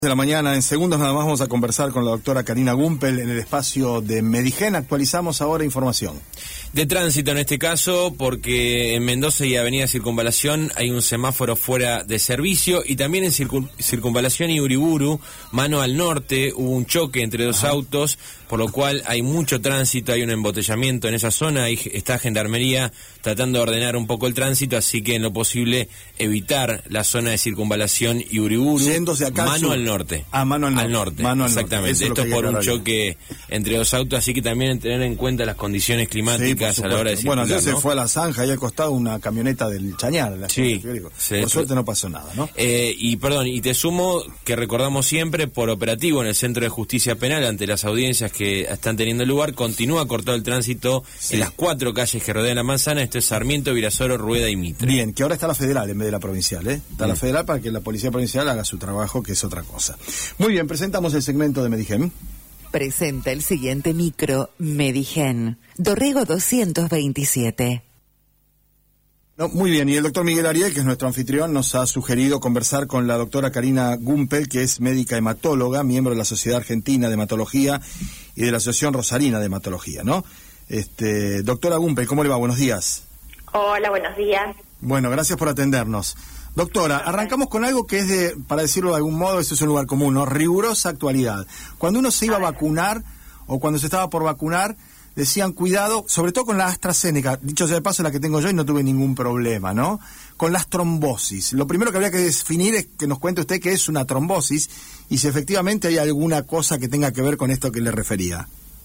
De la mañana, en segundos nada más vamos a conversar con la doctora Karina Gumpel en el espacio de Medigen. Actualizamos ahora información. De tránsito en este caso, porque en Mendoza y Avenida Circunvalación hay un semáforo fuera de servicio, y también en Circunvalación y Uriburu, mano al norte, hubo un choque entre dos autos, por lo cual hay mucho tránsito, hay un embotellamiento en esa zona, ahí está Gendarmería tratando de ordenar un poco el tránsito, así que en lo posible evitar la zona de Circunvalación y Uriburu, yéndose acá mano al norte. Mano al norte. Al norte, mano al exactamente. norte. Esto es por un choque entre dos autos, así que también tener en cuenta las condiciones climáticas a la hora de circular. Bueno, ayer ¿no? se fue a la zanja y al costado una camioneta del Chañar. Sí. Por suerte no pasó nada, ¿no? Y te sumo que recordamos siempre, por operativo en el Centro de Justicia Penal, ante las audiencias que están teniendo lugar, continúa cortado el tránsito en las 4 calles que rodean la manzana. Esto es Sarmiento, Virasoro, Rueda y Mitre. Bien, que ahora está la federal en vez de la provincial, ¿eh? Está la federal para que la policía provincial haga su trabajo, que es otra cosa. Muy bien, presentamos el segmento de Medigen. Presenta el siguiente micro Medigen, Dorrego 227. No, muy bien, y el doctor Miguel Ariel, que es nuestro anfitrión, nos ha sugerido conversar con la doctora Karina Gumpel, que es médica hematóloga, miembro de la Sociedad Argentina de Hematología y de la Asociación Rosarina de Hematología, ¿no? Doctora Gumpel, ¿cómo le va? Buenos días. Hola, buenos días. Bueno, gracias por atendernos. Doctora, arrancamos con algo que es para decirlo de algún modo, eso es un lugar común, ¿no? Rigurosa actualidad. Cuando uno se iba a vacunar, o cuando se estaba por vacunar, decían cuidado, sobre todo con la AstraZeneca, dicho sea de paso, la que tengo yo y no tuve ningún problema, ¿no? Con las trombosis. Lo primero que habría que definir es que nos cuente usted qué es una trombosis y si efectivamente hay alguna cosa que tenga que ver con esto que le refería.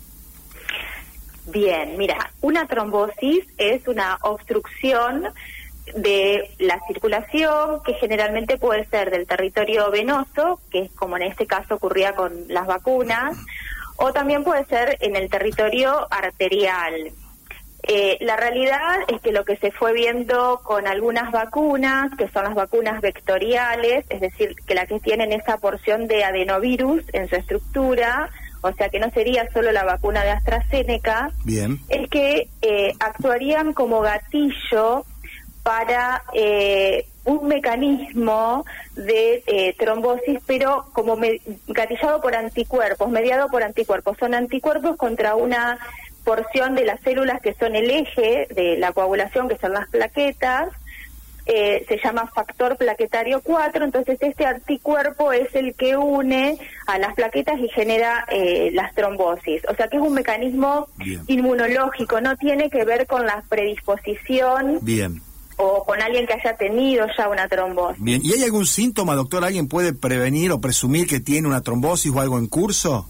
Bien, mira, una trombosis es una obstrucción de la circulación que generalmente puede ser del territorio venoso, que es como en este caso ocurría con las vacunas, o también puede ser en el territorio arterial. La realidad es que lo que se fue viendo con algunas vacunas, que son las vacunas vectoriales, es decir, que las que tienen esa porción de adenovirus en su estructura, o sea que no sería solo la vacuna de AstraZeneca, bien, es que actuarían como gatillo para un mecanismo de trombosis, pero como gatillado por anticuerpos, mediado por anticuerpos. Son anticuerpos contra una porción de las células que son el eje de la coagulación, que son las plaquetas. Se llama factor plaquetario 4, entonces este anticuerpo es el que une a las plaquetas y genera las trombosis. O sea que es un mecanismo inmunológico, no tiene que ver con la predisposición o con alguien que haya tenido ya una trombosis. Bien, ¿y hay algún síntoma, doctor? ¿Alguien puede prevenir o presumir que tiene una trombosis o algo en curso?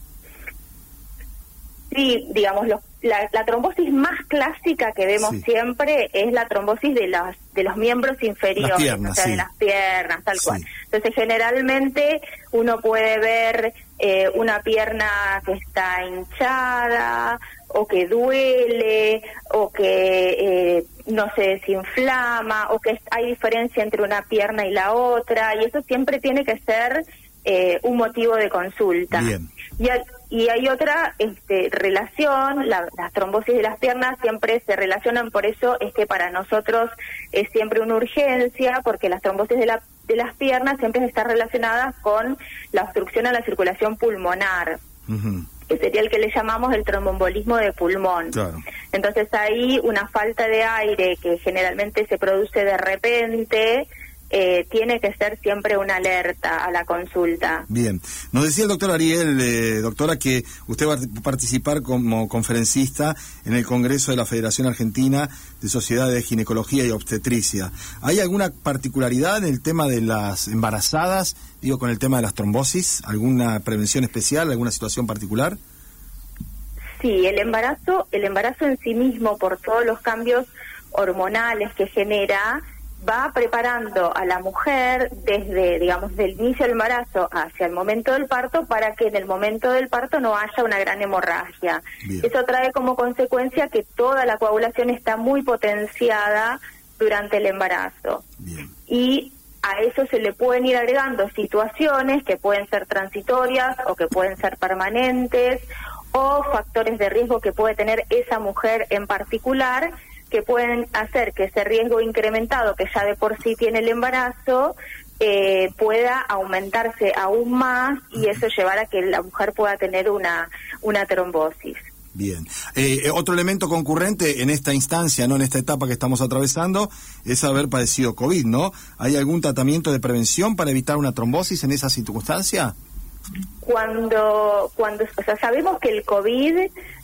Sí, digamos, la trombosis más clásica que vemos siempre es la trombosis de los miembros inferiores, las piernas, o sea, de las piernas, tal cual. Entonces, generalmente uno puede ver una pierna que está hinchada, o que duele, o que no se desinflama, o que hay diferencia entre una pierna y la otra, y eso siempre tiene que ser un motivo de consulta. Bien. Y hay otra relación, las trombosis de las piernas siempre se relacionan, por eso es que para nosotros es siempre una urgencia, porque las trombosis de las piernas siempre están relacionadas con la obstrucción a la circulación pulmonar, que sería el que le llamamos el tromboembolismo de pulmón. Claro. Entonces ahí una falta de aire que generalmente se produce de repente, tiene que ser siempre una alerta a la consulta. Bien. Nos decía el doctor Ariel, doctora, que usted va a participar como conferencista en el Congreso de la Federación Argentina de Sociedades de Ginecología y Obstetricia. ¿Hay alguna particularidad en el tema de las embarazadas, digo, con el tema de las trombosis? ¿Alguna prevención especial, alguna situación particular? Sí, el embarazo en sí mismo, por todos los cambios hormonales que genera, va preparando a la mujer desde, digamos, del inicio del embarazo hacia el momento del parto, para que en el momento del parto no haya una gran hemorragia. Bien. Eso trae como consecuencia que toda la coagulación está muy potenciada durante el embarazo. Bien. Y a eso se le pueden ir agregando situaciones que pueden ser transitorias o que pueden ser permanentes, o factores de riesgo que puede tener esa mujer en particular, que pueden hacer que ese riesgo incrementado que ya de por sí tiene el embarazo pueda aumentarse aún más y eso llevar a que la mujer pueda tener una trombosis. Bien. Otro elemento concurrente en esta instancia, no en esta etapa que estamos atravesando, es haber padecido COVID, ¿no? ¿Hay algún tratamiento de prevención para evitar una trombosis en esa circunstancia? Cuando o sea, sabemos que el COVID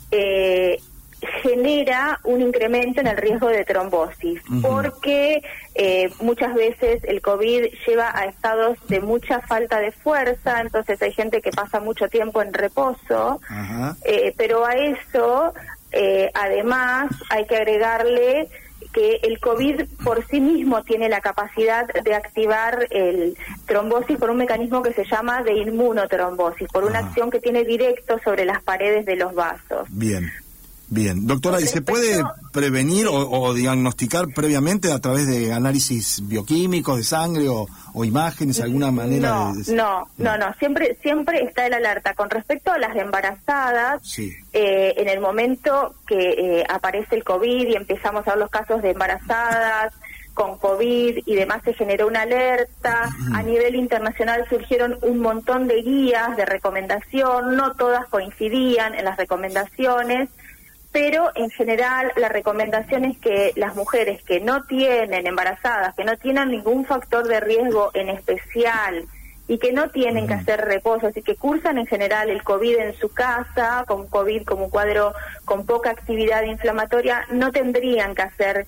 genera un incremento en el riesgo de trombosis, porque muchas veces el COVID lleva a estados de mucha falta de fuerza, entonces hay gente que pasa mucho tiempo en reposo, pero a eso además hay que agregarle que el COVID por sí mismo tiene la capacidad de activar el trombosis por un mecanismo que se llama de inmunotrombosis, por una acción que tiene directo sobre las paredes de los vasos. Bien, doctora, ¿y se puede prevenir o diagnosticar previamente a través de análisis bioquímicos de sangre o imágenes, alguna manera? No, siempre está el alerta. Con respecto a las embarazadas, en el momento que aparece el COVID y empezamos a ver los casos de embarazadas con COVID y demás, se generó una alerta. A nivel internacional surgieron un montón de guías de recomendación, no todas coincidían en las recomendaciones, pero en general la recomendación es que las mujeres que no tienen embarazadas, que no tienen ningún factor de riesgo en especial y que no tienen que hacer reposo, y que cursan en general el COVID en su casa, con COVID como un cuadro con poca actividad inflamatoria, no tendrían que hacer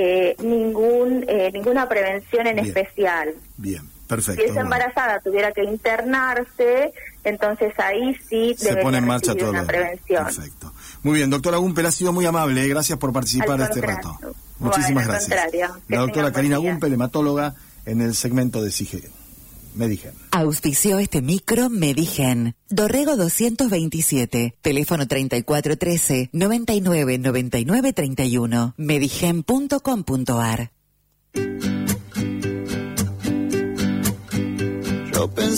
ninguna prevención en especial. Bien. Perfecto. Si esa embarazada tuviera que internarse, entonces ahí sí se pone en marcha todo una prevención. Perfecto. Muy bien, doctora Gumpel, ha sido muy amable, gracias por participar este rato. Muchísimas gracias. La doctora Karina Gumpel, hematóloga, en el segmento de Medigen. Auspició este micro Medigen. Dorrego 227, teléfono 3413-999931, medigen.com.ar.